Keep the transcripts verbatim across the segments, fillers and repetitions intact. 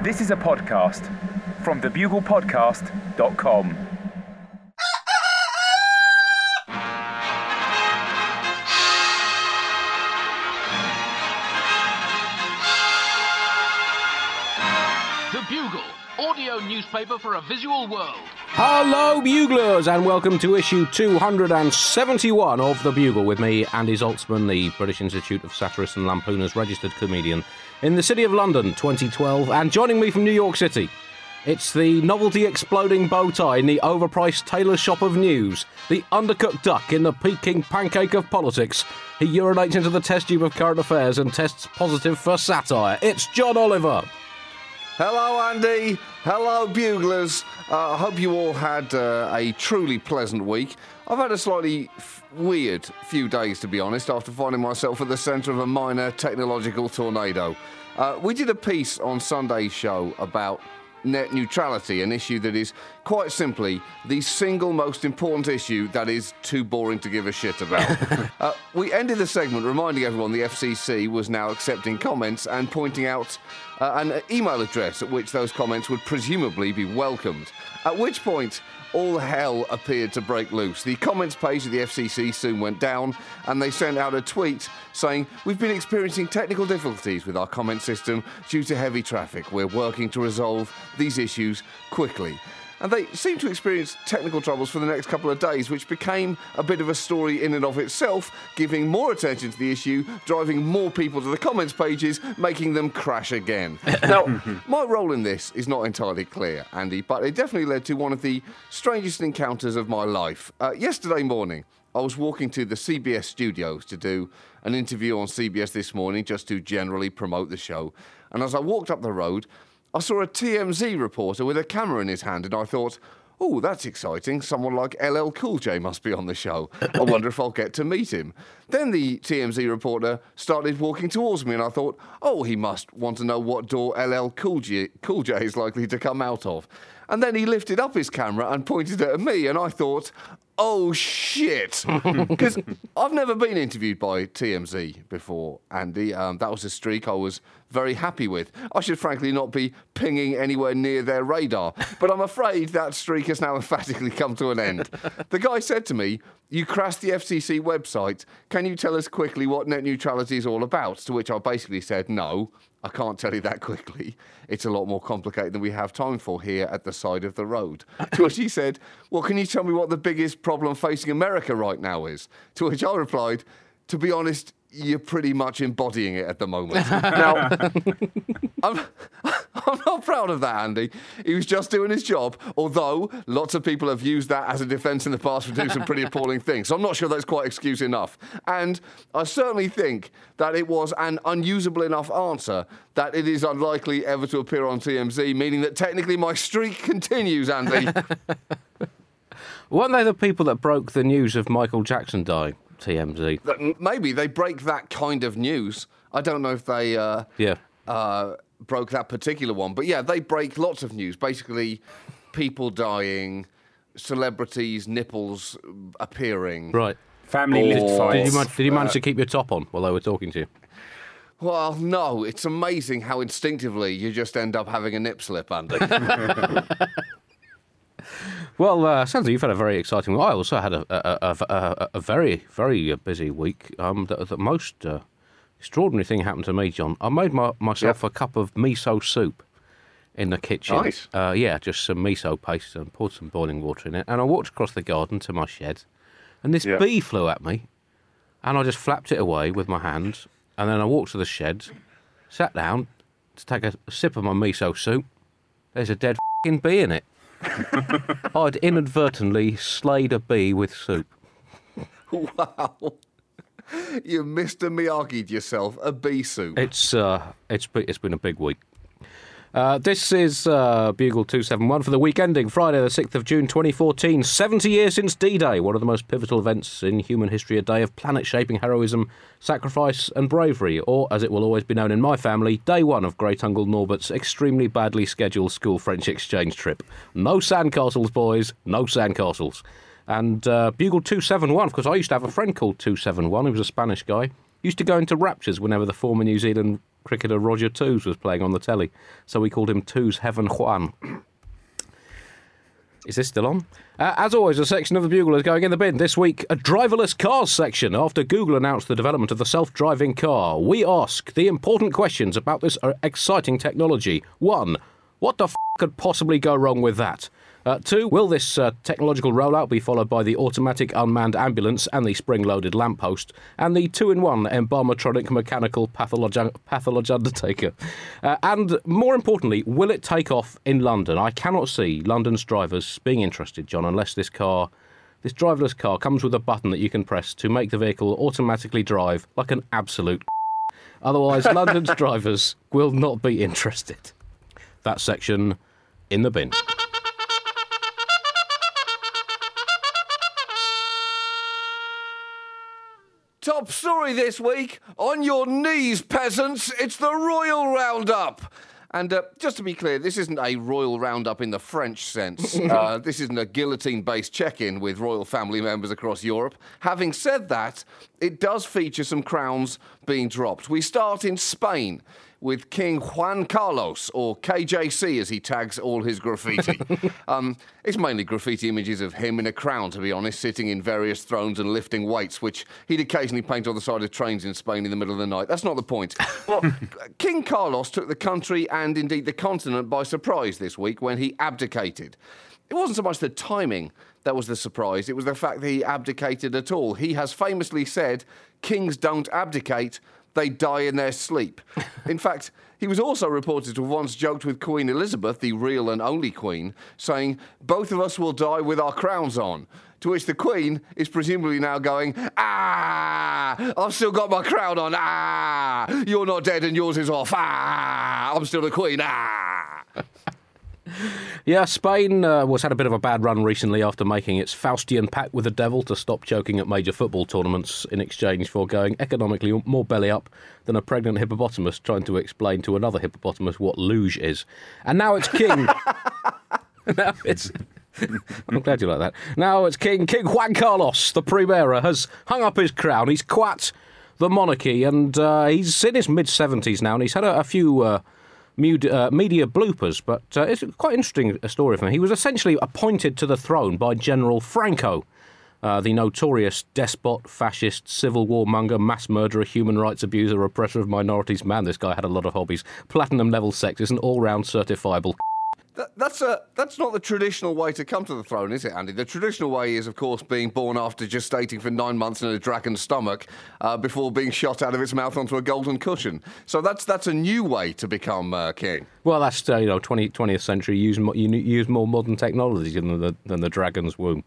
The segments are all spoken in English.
This is a podcast from the bugle podcast dot com. The Bugle, audio newspaper for a visual world. Hello, Buglers, and welcome to issue two hundred seventy-one of The Bugle with me, Andy Zaltzman, the British Institute of Satirists and Lampooners registered comedian in the City of London twenty twelve, and joining me from New York City, it's the novelty exploding bow tie in the overpriced tailor shop of news, the undercooked duck in the Peking pancake of politics. He urinates into the test tube of current affairs and tests positive for satire. It's John Oliver. Hello, Andy. Hello, Buglers. Uh, I hope you all had uh, a truly pleasant week. I've had a slightly f- weird few days, to be honest, after finding myself at the centre of a minor technological tornado. Uh, we did a piece on Sunday's show about net neutrality, an issue that is quite simply the single most important issue that is too boring to give a shit about. uh, we ended the segment reminding everyone the F C C was now accepting comments and pointing out uh, an email address at which those comments would presumably be welcomed. At which point, all hell appeared to break loose. The comments page of the F C C soon went down, and they sent out a tweet saying, "We've been experiencing technical difficulties with our comment system due to heavy traffic. We're working to resolve these issues quickly." And they seemed to experience technical troubles for the next couple of days, which became a bit of a story in and of itself, giving more attention to the issue, driving more people to the comments pages, making them crash again. Now, my role in this is not entirely clear, Andy, but it definitely led to one of the strangest encounters of my life. Uh, yesterday morning, I was walking to the C B S studios to do an interview on C B S This Morning, just to generally promote the show. And as I walked up the road, I saw a T M Z reporter with a camera in his hand, and I thought, oh, that's exciting. Someone like L L Cool J must be on the show. I wonder if I'll get to meet him. Then the T M Z reporter started walking towards me, and I thought, oh, he must want to know what door L L Cool J, Cool J is likely to come out of. And then he lifted up his camera and pointed it at me, and I thought, oh, shit. Because I've never been interviewed by T M Z before, Andy. Um, that was a streak I was very happy with. I should frankly not be pinging anywhere near their radar, but I'm afraid that streak has now emphatically come to an end. The guy said to me, "You crashed the F C C website. Can you tell us quickly what net neutrality is all about?" To which I basically said, no, I can't tell you that quickly. It's a lot more complicated than we have time for here at the side of the road. To which he said, well, can you tell me what the biggest problem facing America right now is? To which I replied, to be honest, you're pretty much embodying it at the moment. Now, I'm, I'm not proud of that, Andy. He was just doing his job, although lots of people have used that as a defence in the past for doing some pretty appalling things. So I'm not sure that's quite excuse enough. And I certainly think that it was an unusable enough answer that it is unlikely ever to appear on T M Z, meaning that technically my streak continues, Andy. Weren't they the people that broke the news of Michael Jackson dying? T M Z. Maybe they break that kind of news. I don't know if they uh, yeah. uh, broke that particular one. But yeah, they break lots of news. Basically, people dying, celebrities' nipples appearing. Right. Family Or- list fights. Did you, man- did you manage to keep your top on while they were talking to you? Well, no. It's amazing how instinctively you just end up having a nip slip, Andy. Well, uh, sounds like you've had a very exciting week. I also had a, a, a, a, a very, very busy week. Um, the, the most uh, extraordinary thing happened to me, John. I made my, myself Yep. a cup of miso soup in the kitchen. Nice. Uh, yeah, just some miso paste and poured some boiling water in it. And I walked across the garden to my shed, and this Yep. bee flew at me, and I just flapped it away with my hand. And then I walked to the shed, sat down to take a sip of my miso soup. There's a dead f***ing bee in it. I'd inadvertently slayed a bee with soup. Wow. You Mister Miyagi'd yourself a bee soup. It's uh, it's be- it's been a big week. Uh, this is uh, Bugle two seventy-one for the week ending Friday the sixth of June twenty fourteen. seventy years since D-Day, one of the most pivotal events in human history, a day of planet-shaping heroism, sacrifice and bravery, or, as it will always be known in my family, day one of Great Uncle Norbert's extremely badly scheduled school French exchange trip. No sandcastles, boys, no sandcastles. And uh, Bugle two seventy-one, of course, I used to have a friend called two seventy-one, who was a Spanish guy. used to go into raptures whenever the former New Zealand cricketer Roger Toos was playing on the telly, so we called him Toos Heaven Juan. Is this still on? Uh, as always, a section of the Bugle is going in the bin. This week, a driverless cars section. After Google announced the development of the self-driving car, we ask the important questions about this uh, exciting technology. One, what the f*** could possibly go wrong with that? Uh, two, will this uh, technological rollout be followed by the automatic unmanned ambulance and the spring-loaded lamppost and the two-in-one embalmatronic mechanical pathology, pathology undertaker? Uh, and more importantly, will it take off in London? I cannot see London's drivers being interested, John, unless this car, this driverless car comes with a button that you can press to make the vehicle automatically drive like an absolute Otherwise, London's drivers will not be interested. That section in the bin. Top story this week, on your knees, peasants, it's the Royal Roundup. And uh, just to be clear, this isn't a Royal Roundup in the French sense. uh, this isn't a guillotine-based check-in with royal family members across Europe. Having said that, it does feature some crowns being dropped. We start in Spain with King Juan Carlos, or K J C as he tags all his graffiti. um, it's mainly graffiti images of him in a crown, to be honest, sitting in various thrones and lifting weights, which he'd occasionally paint on the side of trains in Spain in the middle of the night. That's not the point. Well, King Carlos took the country and indeed the continent by surprise this week when he abdicated. It wasn't so much the timing that was the surprise, it was the fact that he abdicated at all. He has famously said, "Kings don't abdicate, they die in their sleep." In fact, he was also reported to have once joked with Queen Elizabeth, the real and only Queen, saying, "Both of us will die with our crowns on." To which the Queen is presumably now going, "Ah, I've still got my crown on. Ah, you're not dead and yours is off. Ah, I'm still the Queen. Ah." Yeah, Spain uh, was had a bit of a bad run recently after making its Faustian pact with the devil to stop choking at major football tournaments in exchange for going economically more belly up than a pregnant hippopotamus trying to explain to another hippopotamus what luge is. And now it's King. now it's... I'm glad you like that. Now it's King King Juan Carlos, the Primera, has hung up his crown. He's quat the monarchy, and uh, he's in his mid-seventies now, and he's had a, a few... Uh, Uh, media bloopers, but uh, it's quite interesting a story for him. He was essentially appointed to the throne by General Franco, uh, the notorious despot, fascist, civil war monger, mass murderer, human rights abuser, oppressor of minorities. Man, this guy had a lot of hobbies. Platinum level sexist and all-round certifiable. That, that's a, that's not the traditional way to come to the throne, is it, Andy? The traditional way is, of course, being born after gestating for nine months in a dragon's stomach uh, before being shot out of its mouth onto a golden cushion. So that's that's a new way to become uh, king. Well, that's, uh, you know, twentieth century, use, mo- you use more modern technology than the, than the dragon's womb.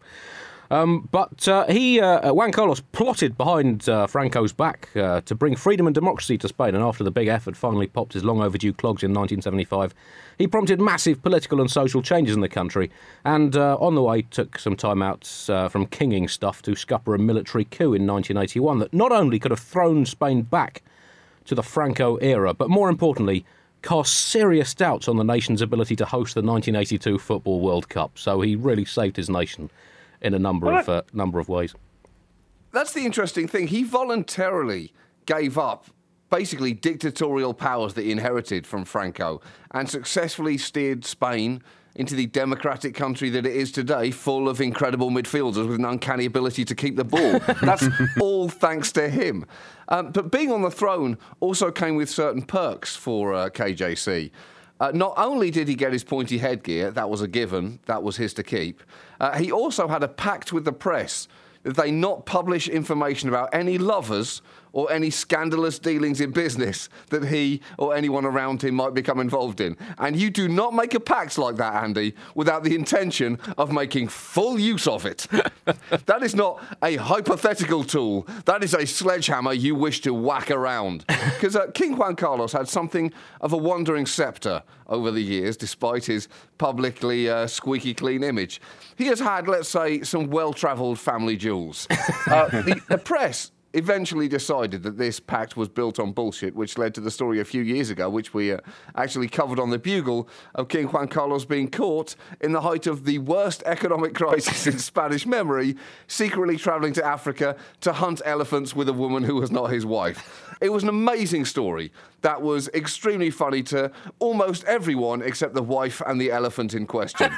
Um, but uh, he, uh, Juan Carlos, plotted behind uh, Franco's back uh, to bring freedom and democracy to Spain, and after the big effort finally popped his long overdue clogs in nineteen seventy-five, he prompted massive political and social changes in the country, and uh, on the way took some time out uh, from kinging stuff to scupper a military coup in nineteen eighty-one that not only could have thrown Spain back to the Franco era, but more importantly, cast serious doubts on the nation's ability to host the nineteen eighty-two Football World Cup. So he really saved his nation in a number well, of uh, number of ways. That's the interesting thing. He voluntarily gave up basically dictatorial powers that he inherited from Franco and successfully steered Spain into the democratic country that it is today, full of incredible midfielders with an uncanny ability to keep the ball. That's all thanks to him. Um, but being on the throne also came with certain perks for uh, K J C. Uh, not only did he get his pointy headgear, that was a given, that was his to keep, uh, he also had a pact with the press that they not publish information about any lovers or any scandalous dealings in business that he or anyone around him might become involved in. And you do not make a pact like that, Andy, without the intention of making full use of it. That is not a hypothetical tool. That is a sledgehammer you wish to whack around. Because uh, King Juan Carlos had something of a wandering sceptre over the years, despite his publicly uh, squeaky clean image. He has had, let's say, some well-travelled family jewels. Uh, the, the press eventually decided that this pact was built on bullshit, which led to the story a few years ago, which we uh, actually covered on the Bugle, of King Juan Carlos being caught in the height of the worst economic crisis in Spanish memory, secretly travelling to Africa to hunt elephants with a woman who was not his wife. It was an amazing story that was extremely funny to almost everyone except the wife and the elephant in question.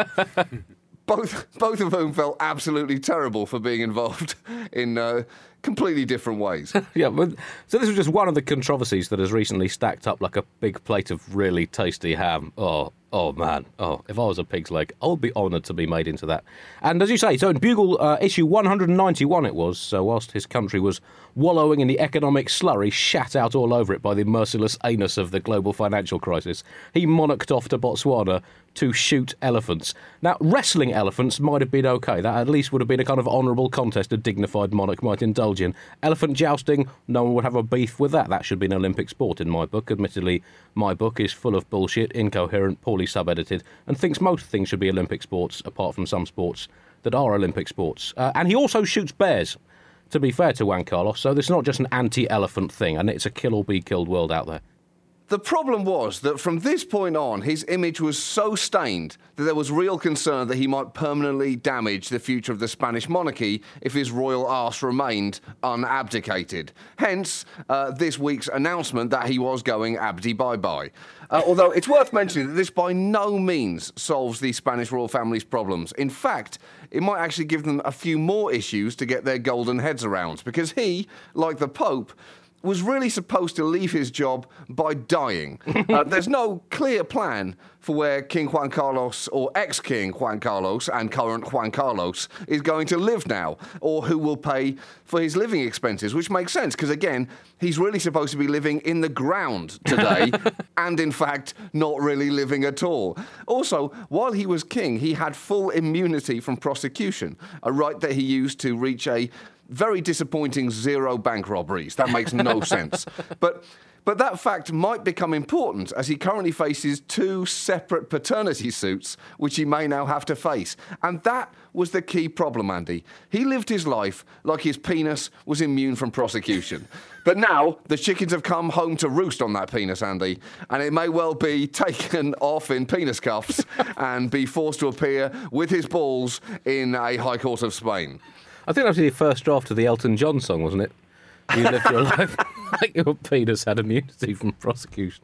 Both, both of whom felt absolutely terrible for being involved in uh, completely different ways. Yeah, but, so this was just one of the controversies that has recently stacked up like a big plate of really tasty ham. Oh, oh man. Oh, if I was a pig's leg, I would be honoured to be made into that. And as you say, so in Bugle uh, issue one hundred ninety-one it was, so whilst his country was wallowing in the economic slurry shat out all over it by the merciless anus of the global financial crisis, he monarched off to Botswana to shoot elephants. Now, wrestling elephants might have been okay. That at least would have been a kind of honourable contest a dignified monarch might indulge in. Elephant jousting, no one would have a beef with that. That should be an Olympic sport in my book. Admittedly, my book is full of bullshit, incoherent, poorly sub-edited, and thinks most things should be Olympic sports, apart from some sports that are Olympic sports. Uh, and he also shoots bears, to be fair to Juan Carlos, so this is not just an anti-elephant thing, and it's a kill-or-be-killed world out there. The problem was that from this point on, his image was so stained that there was real concern that he might permanently damage the future of the Spanish monarchy if his royal arse remained unabdicated. Hence, uh, this week's announcement that he was going abdi bye-bye. Uh, although it's worth mentioning that this by no means solves the Spanish royal family's problems. In fact, it might actually give them a few more issues to get their golden heads around, because he, like the Pope, was really supposed to leave his job by dying. Uh, there's no clear plan for where King Juan Carlos, or ex-King Juan Carlos and current Juan Carlos, is going to live now, or who will pay for his living expenses, which makes sense, because again, he's really supposed to be living in the ground today, and in fact, not really living at all. Also, while he was king, he had full immunity from prosecution, a right that he used to reach a very disappointing zero bank robberies. That makes no sense. But but that fact might become important as he currently faces two separate paternity suits, which he may now have to face. And that was the key problem, Andy. He lived his life like his penis was immune from prosecution. But now the chickens have come home to roost on that penis, Andy, and it may well be taken off in penis cuffs and be forced to appear with his balls in a High Court of Spain. I think that was the first draft of the Elton John song, wasn't it? You lived your life like your penis had immunity from prosecution.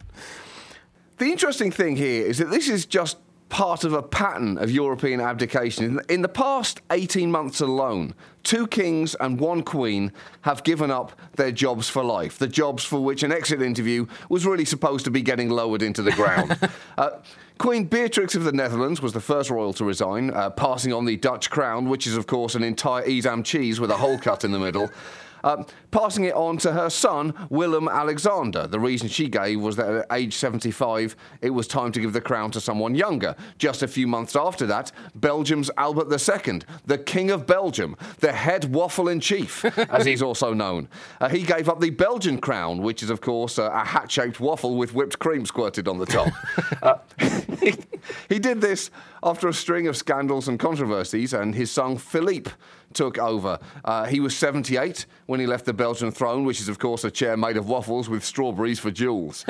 The interesting thing here is that this is just part of a pattern of European abdication. In the past eighteen months alone, two kings and one queen have given up their jobs for life, the jobs for which an exit interview was really supposed to be getting lowered into the ground. uh, Queen Beatrix of the Netherlands was the first royal to resign, uh, passing on the Dutch crown, which is, of course, an entire Edam cheese with a hole cut in the middle. Uh, passing it on to her son, Willem Alexander. The reason she gave was that at age seventy-five, it was time to give the crown to someone younger. Just a few months after that, Belgium's Albert the Second, the King of Belgium, the head waffle-in-chief, as he's also known. Uh, he gave up the Belgian crown, which is, of course, uh, a hat-shaped waffle with whipped cream squirted on the top. uh, he, he did this after a string of scandals and controversies, and his son, Philippe, took over. Uh, he was seventy-eight when he left the Belgian throne, which is, of course, a chair made of waffles with strawberries for jewels.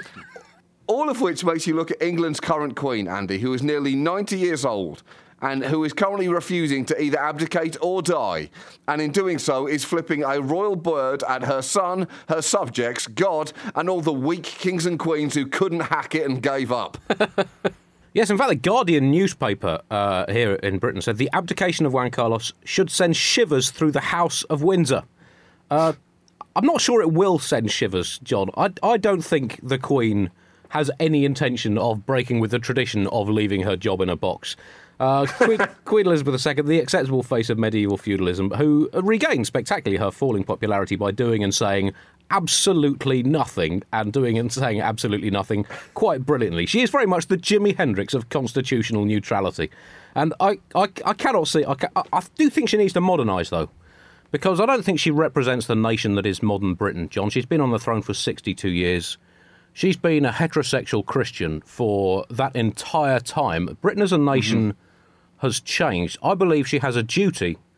All of which makes you look at England's current queen, Andy, who is nearly ninety years old and who is currently refusing to either abdicate or die, and in doing so is flipping a royal bird at her son, her subjects, God, and all the weak kings and queens who couldn't hack it and gave up. Yes, in fact, the Guardian newspaper uh, here in Britain said the abdication of Juan Carlos should send shivers through the House of Windsor. Uh, I'm not sure it will send shivers, John. I, I don't think the Queen has any intention of breaking with the tradition of leaving her job in a box. Uh, Queen, Queen Elizabeth the Second, the acceptable face of medieval feudalism, who regained spectacularly her falling popularity by doing and saying absolutely nothing, and doing and saying absolutely nothing quite brilliantly. She is very much the Jimi Hendrix of constitutional neutrality. And I, I, I cannot see... I, I, I do think she needs to modernise, though, because I don't think she represents the nation that is modern Britain, John. She's been on the throne for sixty-two years. She's been a heterosexual Christian for that entire time. Britain as a nation mm-hmm. has changed. I believe she has a duty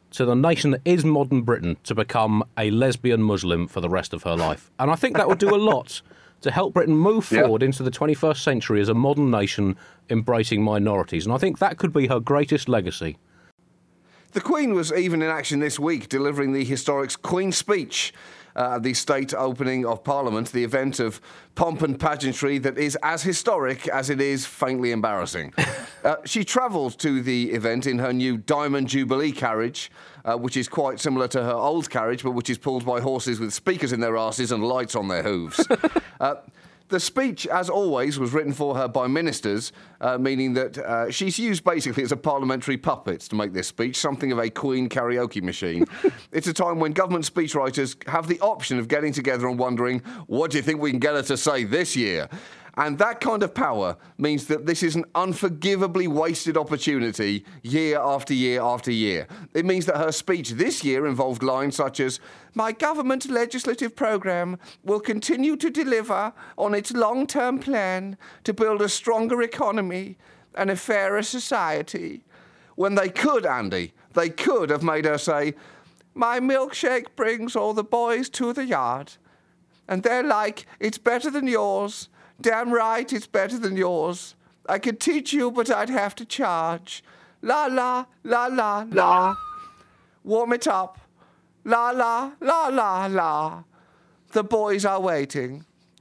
to the nation that is modern Britain to become a lesbian Muslim for the rest of her life. And I think that would do a lot to help Britain move Yeah. forward into the twenty-first century as a modern nation embracing minorities. And I think that could be her greatest legacy. The Queen was even in action this week, delivering the historic Queen's Speech uh, at the state opening of Parliament, the event of pomp and pageantry that is as historic as it is faintly embarrassing. uh, she travelled to the event in her new Diamond Jubilee carriage, uh, which is quite similar to her old carriage, but which is pulled by horses with speakers in their arses and lights on their hooves. uh, The speech, as always, was written for her by ministers, uh, meaning that uh, she's used basically as a parliamentary puppet to make this speech, something of a Queen karaoke machine. It's a time when government speechwriters have the option of getting together and wondering, what do you think we can get her to say this year? And that kind of power means that this is an unforgivably wasted opportunity year after year after year. It means that her speech this year involved lines such as, "My government legislative programme will continue to deliver on its long-term plan to build a stronger economy and a fairer society." When they could, Andy, they could have made her say, "My milkshake brings all the boys to the yard." And they're like, "It's better than yours. Damn right, it's better than yours. I could teach you, but I'd have to charge. La la, la la, la. Warm it up. La la, la la, la. The boys are waiting."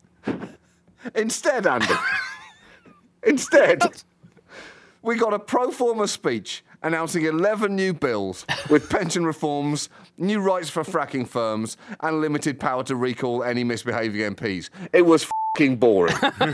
Instead, Andy, instead, we got a pro forma speech announcing eleven new bills with pension reforms, new rights for fracking firms, and limited power to recall any misbehaving M Ps. It was f***ing boring.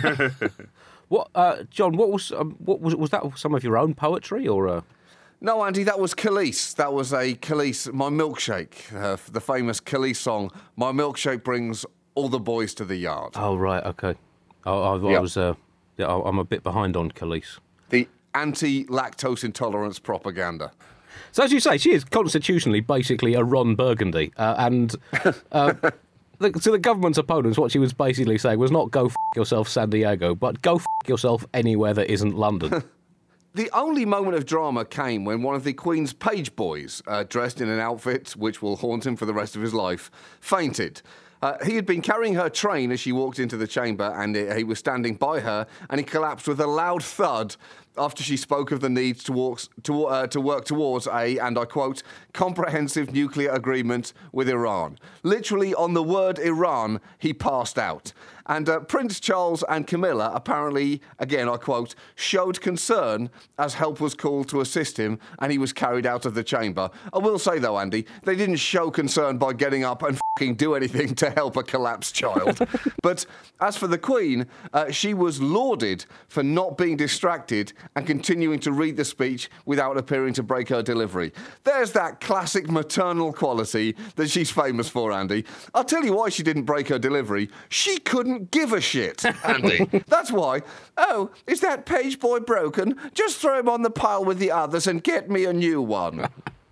What, uh, John? What was um, what was was that? Some of your own poetry, or? Uh... No, Andy, that was Khalees. That was a Khalees, My Milkshake, uh, the famous Khalees song, "My milkshake brings all the boys to the yard." Oh right, okay. I, I, I Yep. was. Uh, yeah, I, I'm a bit behind on Khalees. The anti-lactose intolerance propaganda. So as you say, she is constitutionally basically a Ron Burgundy, uh, and uh, the, to the government's opponents, what she was basically saying was not "go f*** yourself, San Diego," but "go f*** yourself anywhere that isn't London." The only moment of drama came when one of the Queen's page boys, uh, dressed in an outfit which will haunt him for the rest of his life, fainted. Uh, he had been carrying her train as she walked into the chamber, and he, he was standing by her, and he collapsed with a loud thud after she spoke of the need to, walk, to, uh, to work towards a, and I quote, "comprehensive nuclear agreement with Iran." Literally, on the word Iran, he passed out. And uh, Prince Charles and Camilla apparently, again, I quote, "showed concern as help was called to assist him and he was carried out of the chamber." I will say, though, Andy, they didn't show concern by getting up and f***ing do anything to help a collapsed child. But as for the Queen, uh, she was lauded for not being distracted and continuing to read the speech without appearing to break her delivery. There's that classic maternal quality that she's famous for, Andy. I'll tell you why she didn't break her delivery. She couldn't give a shit, Andy. That's why. "Oh, is that page boy broken? Just throw him on the pile with the others and get me a new one."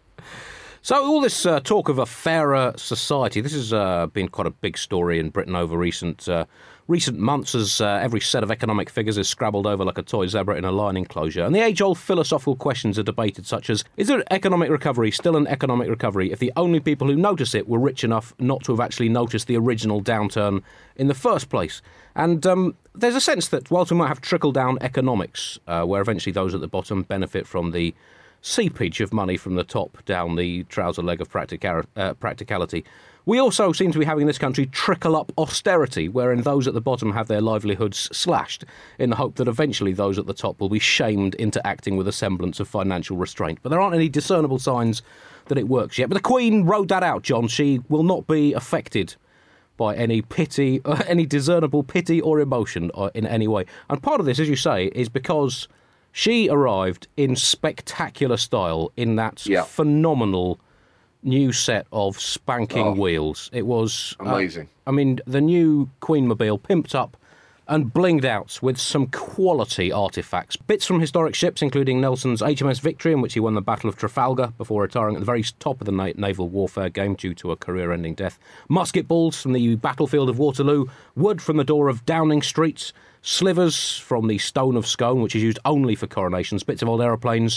So all this uh, talk of a fairer society, this has uh, been quite a big story in Britain over recent uh, recent months, as uh, every set of economic figures is scrabbled over like a toy zebra in a line enclosure. And the age-old philosophical questions are debated, such as, is there economic recovery still an economic recovery if the only people who notice it were rich enough not to have actually noticed the original downturn in the first place? And um, there's a sense that whilst we might have trickle-down economics, uh, where eventually those at the bottom benefit from the seepage of money from the top down the trouser leg of practica- uh, practicality, we also seem to be having in this country trickle-up austerity, wherein those at the bottom have their livelihoods slashed in the hope that eventually those at the top will be shamed into acting with a semblance of financial restraint. But there aren't any discernible signs that it works yet. But the Queen rode that out, John. She will not be affected by any pity, uh, any discernible pity or emotion uh, in any way. And part of this, as you say, is because she arrived in spectacular style in that Yeah. phenomenal new set of spanking Oh. wheels. It was uh, Amazing. I mean, the new Queenmobile, pimped up and blinged out with some quality artefacts. Bits from historic ships, including Nelson's H M S Victory, in which he won the Battle of Trafalgar before retiring at the very top of the na- naval warfare game due to a career-ending death. Musket balls from the battlefield of Waterloo, wood from the door of Downing Street, slivers from the Stone of Scone, which is used only for coronations, bits of old aeroplanes,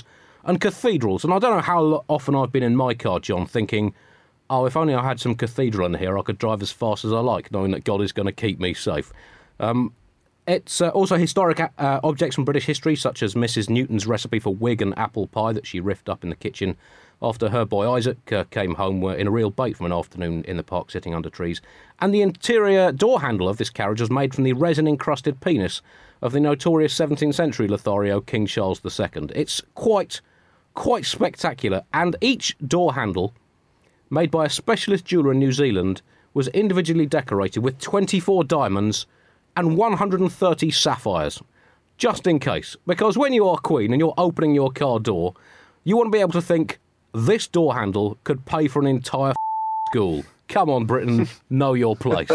and cathedrals. And I don't know how lo- often I've been in my car, John, thinking, oh, if only I had some cathedral in here, I could drive as fast as I like, knowing that God is going to keep me safe. Um, it's uh, also historic uh, objects from British history, such as Missus Newton's recipe for Whig and apple pie that she riffed up in the kitchen after her boy Isaac uh, came home uh, in a real bait from an afternoon in the park sitting under trees. And the interior door handle of this carriage was made from the resin-encrusted penis of the notorious seventeenth century Lothario King Charles the Second. It's quite, quite spectacular. And each door handle, made by a specialist jeweller in New Zealand, was individually decorated with twenty-four diamonds and one hundred thirty sapphires. Just in case. Because when you are Queen and you're opening your car door, you want to be able to think, this door handle could pay for an entire school. Come on, Britain, know your place.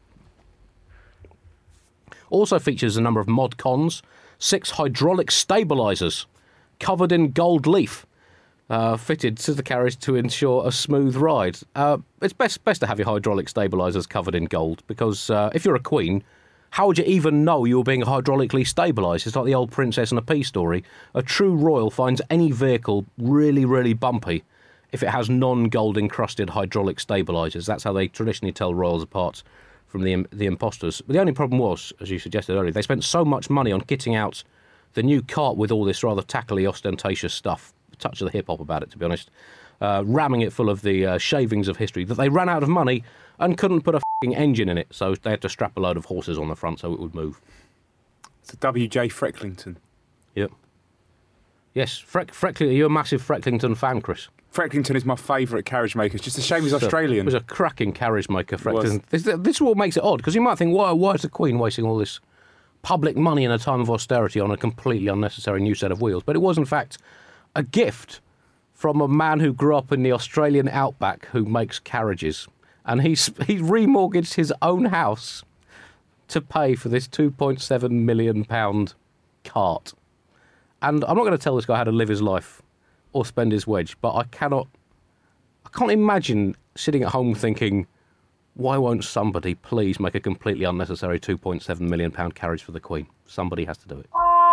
Also features a number of mod cons, six hydraulic stabilisers covered in gold leaf, uh, fitted to the carriage to ensure a smooth ride. Uh, it's best best to have your hydraulic stabilisers covered in gold, because uh, if you're a queen, how would you even know you were being hydraulically stabilised? It's like the old Princess and a Pea story. A true royal finds any vehicle really, really bumpy if it has non-gold encrusted hydraulic stabilisers. That's how they traditionally tell royals apart from the the imposters. But the only problem was, as you suggested earlier, they spent so much money on kitting out the new cart with all this rather tackily ostentatious stuff, a touch of the hip-hop about it, to be honest, uh, ramming it full of the uh, shavings of history, that they ran out of money and couldn't put a f***ing engine in it, so they had to strap a load of horses on the front so it would move. It's a W J Frecklington. Yep. Yes, Freck, Frecklington, are you a massive Frecklington fan, Chris? Frecklington is my favourite carriage maker. It's just a shame he's Australian. It was a cracking carriage maker, Frecklington. This, this is what makes it odd, because you might think, why, why is the Queen wasting all this public money in a time of austerity on a completely unnecessary new set of wheels? But it was, in fact, a gift from a man who grew up in the Australian outback who makes carriages. And he's, he remortgaged his own house to pay for this two point seven million pounds cart. And I'm not going to tell this guy how to live his life or spend his wedge, but I cannot, I can't imagine sitting at home thinking, why won't somebody please make a completely unnecessary two point seven million pounds carriage for the Queen? Somebody has to do it.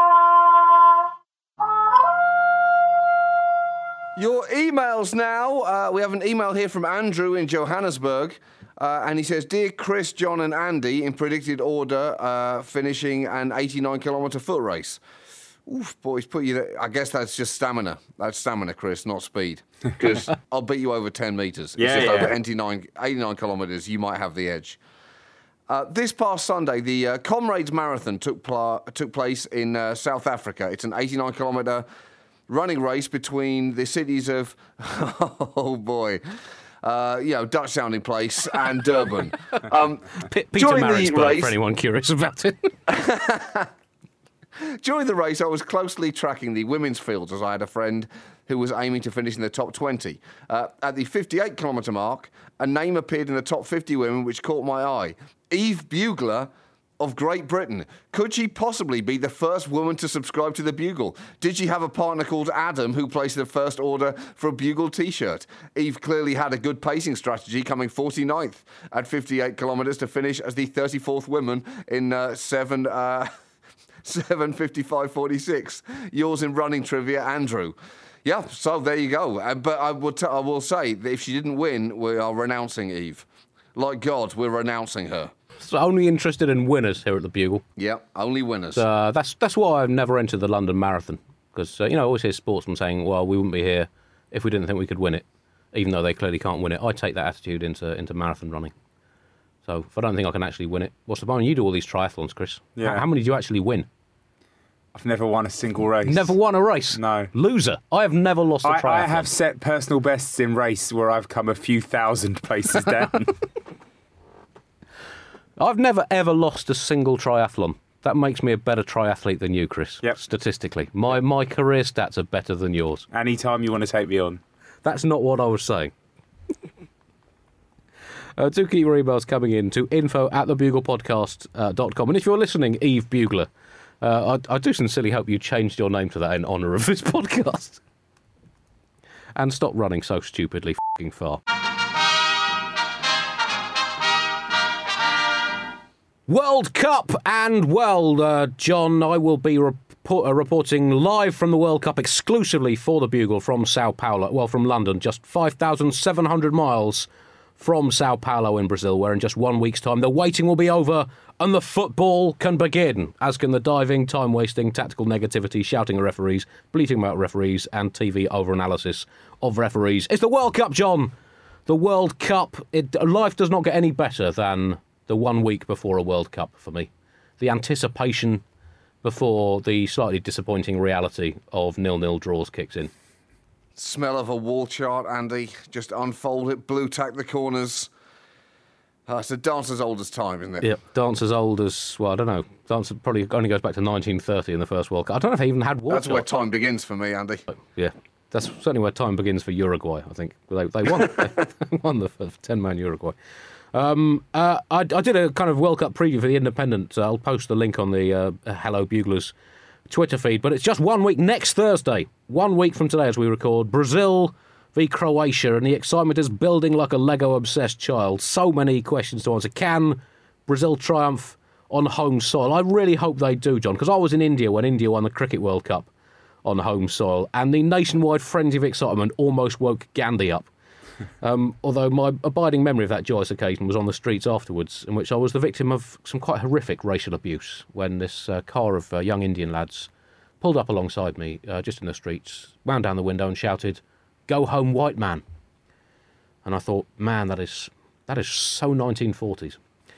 Your emails now. Uh, we have an email here from Andrew in Johannesburg, uh, and he says, Dear Chris, John and Andy, in predicted order, uh, finishing an eighty-nine kilometre foot race. Oof, boys, put you there. I guess that's just stamina. That's stamina, Chris, not speed. Because I'll beat you over ten metres. Yeah, it's just yeah. over eighty-nine, eighty-nine kilometres, you might have the edge. Uh, this past Sunday, the uh, Comrades Marathon took, pla- took place in uh, South Africa. It's an eighty-nine kilometre running race between the cities of, oh boy, uh, you know, Dutch-sounding place and Durban. Um, P- Peter during the Maritzburg, race, for anyone curious about it. During the race, I was closely tracking the women's fields as I had a friend who was aiming to finish in the top twenty. Uh, at the fifty-eight kilometre mark, a name appeared in the top fifty women which caught my eye. Eve Bugler of Great Britain. Could she possibly be the first woman to subscribe to the Bugle? Did she have a partner called Adam who placed the first order for a Bugle t-shirt? Eve clearly had a good pacing strategy, coming forty-ninth at fifty-eight kilometres to finish as the thirty-fourth woman in uh, seven... Uh, seven fifty-five forty-six. Yours in running trivia, Andrew. Yeah, so there you go. Uh, but I will, t- I will say that if she didn't win, we are renouncing Eve. Like God, we're renouncing her. So only interested in winners here at the Bugle. Yeah, only winners. Uh, that's that's why I've never entered the London Marathon. Because, uh, you know, I always hear sportsmen saying, well, we wouldn't be here if we didn't think we could win it, even though they clearly can't win it. I take that attitude into into marathon running. So if I don't think I can actually win it, what's the point? You do all these triathlons, Chris. Yeah. How, how many do you actually win? I've never won a single race. Never won a race? No. Loser. I have never lost a I, triathlon. I have set personal bests in race where I've come a few thousand places down. I've never, ever lost a single triathlon. That makes me a better triathlete than you, Chris. Yep. Statistically. My, my career stats are better than yours. Anytime you want to take me on. That's not what I was saying. Uh, do keep your emails coming in to info at thebuglepodcast dot com. And if you're listening, Eve Bugler, uh, I, I do sincerely hope you changed your name to that in honour of this podcast. And stop running so stupidly f***ing far. World Cup, and well, uh, John, I will be report- uh, reporting live from the World Cup exclusively for the Bugle from Sao Paulo, well, from London, just five thousand seven hundred miles from Sao Paulo in Brazil, where in just one week's time the waiting will be over and the football can begin, as can the diving, time-wasting, tactical negativity, shouting at referees, bleating about referees, and T V over-analysis of referees. It's the World Cup, John! The World Cup. It, life does not get any better than the one week before a World Cup for me. The anticipation before the slightly disappointing reality of nil-nil draws kicks in. Smell of a wall chart, Andy. Just unfold it, blue tack the corners. Uh, it's a dance as old as time, isn't it? Yep, dance as old as, well, I don't know. Dance probably only goes back to nineteen thirty in the first World Cup. I don't know if they even had wall That's chart. where time begins for me, Andy. Yeah, that's certainly where time begins for Uruguay, I think. They, they won, they won the ten-man Uruguay. Um, uh, I, I did a kind of World Cup preview for The Independent. Uh, I'll post the link on the uh, Hello Buglers Twitter feed, but it's just one week next Thursday, one week from today as we record, Brazil v Croatia, and the excitement is building like a Lego-obsessed child. So many questions to answer. Can Brazil triumph on home soil? I really hope they do, John, because I was in India when India won the Cricket World Cup on home soil, and the nationwide frenzy of excitement almost woke Gandhi up. Um, although my abiding memory of that joyous occasion was on the streets afterwards, in which I was the victim of some quite horrific racial abuse when this uh, car of uh, young Indian lads pulled up alongside me uh, just in the streets, wound down the window and shouted, "Go home, white man." And I thought, man, that is that is so nineteen forties.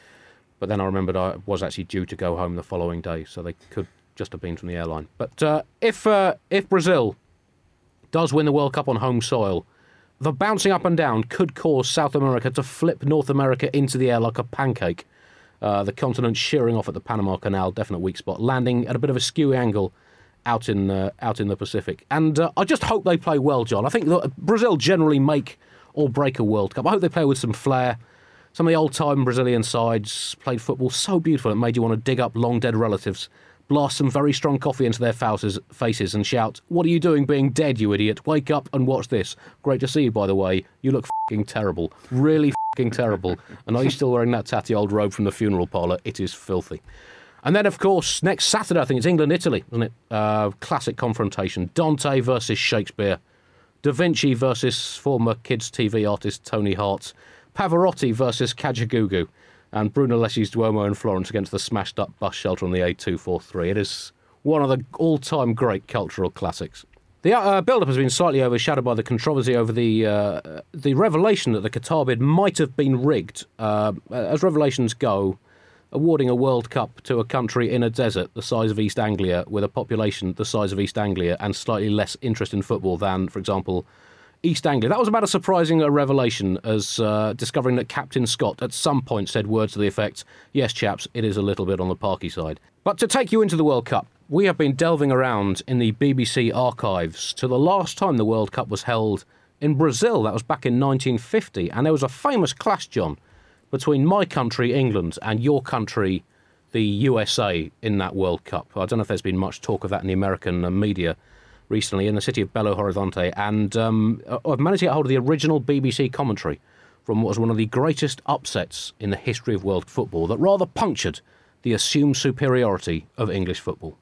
But then I remembered I was actually due to go home the following day, so they could just have been from the airline. But uh, if uh, if Brazil does win the World Cup on home soil, the bouncing up and down could cause South America to flip North America into the air like a pancake. Uh, the continent shearing off at the Panama Canal, definite weak spot, landing at a bit of a skewy angle out in uh, out in the Pacific. And uh, I just hope they play well, John. I think that Brazil generally make or break a World Cup. I hope they play with some flair. Some of the old-time Brazilian sides played football so beautiful it made you want to dig up long-dead relatives, blast some very strong coffee into their faces, faces and shout, "What are you doing being dead, you idiot? Wake up and watch this. Great to see you, by the way. You look f***ing terrible. Really f***ing terrible. And are you still wearing that tatty old robe from the funeral parlour? It is filthy." And then, of course, next Saturday, I think it's England-Italy, isn't it? Uh, classic confrontation. Dante versus Shakespeare. Da Vinci versus former kids' T V artist Tony Hart. Pavarotti versus Kajagoogoo. And Brunelleschi's Duomo in Florence against the smashed-up bus shelter on the A two forty-three. It is one of the all-time great cultural classics. The uh, build-up has been slightly overshadowed by the controversy over the uh, the revelation that the Qatar bid might have been rigged. Uh, as revelations go, awarding a World Cup to a country in a desert the size of East Anglia, with a population the size of East Anglia and slightly less interest in football than, for example, East Anglia. That was about as surprising a revelation as uh, discovering that Captain Scott at some point said words to the effect, "Yes, chaps, it is a little bit on the parky side." But to take you into the World Cup, we have been delving around in the B B C archives to the last time the World Cup was held in Brazil. That was back in nineteen fifty, and there was a famous clash, John, between my country, England, and your country, the U S A, in that World Cup. I don't know if there's been much talk of that in the American uh, media recently, in the city of Belo Horizonte, and um, I've managed to get hold of the original B B C commentary from what was one of the greatest upsets in the history of world football that rather punctured the assumed superiority of English football.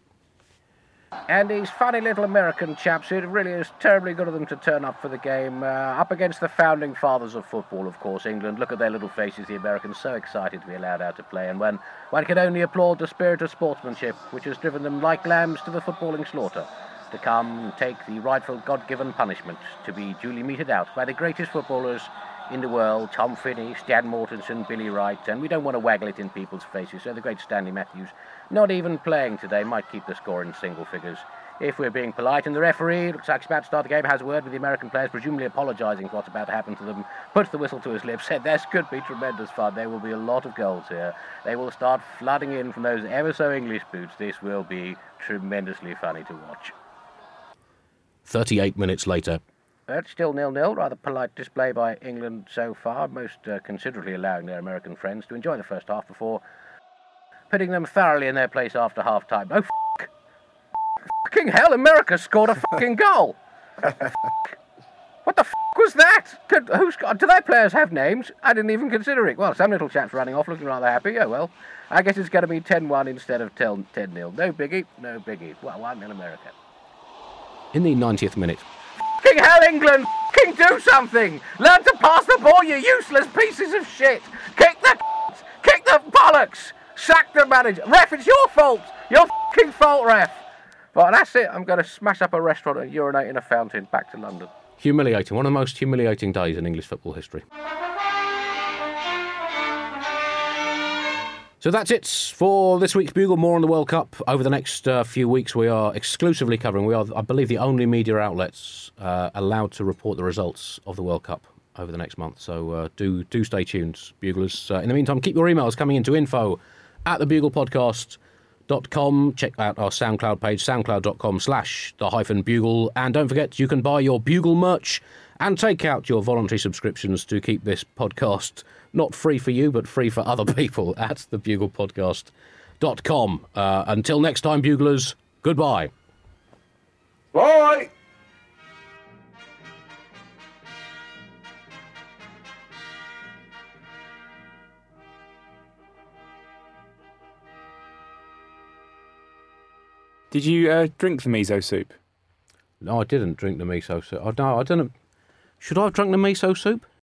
And these funny little American chaps, it really is terribly good of them to turn up for the game. Uh, up against the founding fathers of football, of course, England. Look at their little faces, the Americans, so excited to be allowed out to play. And when one can only applaud the spirit of sportsmanship, which has driven them like lambs to the footballing slaughter, to come and take the rightful God-given punishment to be duly meted out by the greatest footballers in the world, Tom Finney, Stan Mortensen, Billy Wright, and we don't want to waggle it in people's faces, so the great Stanley Matthews, not even playing today, might keep the score in single figures. If we're being polite, and the referee, looks like he's about to start the game, has a word with the American players, presumably apologising for what's about to happen to them, puts the whistle to his lips, said this could be tremendous fun, there will be a lot of goals here. They will start flooding in from those ever-so-English boots. This will be tremendously funny to watch. thirty-eight minutes later. It's still nil-nil, rather polite display by England so far, most uh, considerably allowing their American friends to enjoy the first half before putting them thoroughly in their place after half-time. Oh, f***! Fucking hell, America scored a fucking goal! What the f*** was that? Could, who's got, do their players have names? I didn't even consider it. Well, some little chap's running off looking rather happy. Oh, well. I guess it's going to be ten one instead of ten nil. No biggie, no biggie. Well, one in America. In the ninetieth minute. F***ing hell, England! F***ing do something! Learn to pass the ball, you useless pieces of shit! Kick the Kick the bollocks! Sack the manager! Ref, it's your fault! Your f***ing fault, ref! But that's it. I'm going to smash up a restaurant and urinate in a fountain. Back to London. Humiliating. One of the most humiliating days in English football history. So that's it for this week's Bugle. More on the World Cup over the next uh, few weeks. We are exclusively covering, we are, I believe, the only media outlets uh, allowed to report the results of the World Cup over the next month. So uh, do do stay tuned, Buglers. Uh, in the meantime, keep your emails coming into info at the bugle podcast dot com. Check out our SoundCloud page, soundcloud.com slash the hyphen bugle. And don't forget, you can buy your Bugle merch and take out your voluntary subscriptions to keep this podcast not free for you, but free for other people at the bugle podcast dot com. Uh, until next time, Buglers, goodbye. Bye! Did you uh, drink the miso soup? No, I didn't drink the miso soup. Oh, no, I don't know. Should I have drunk the miso soup?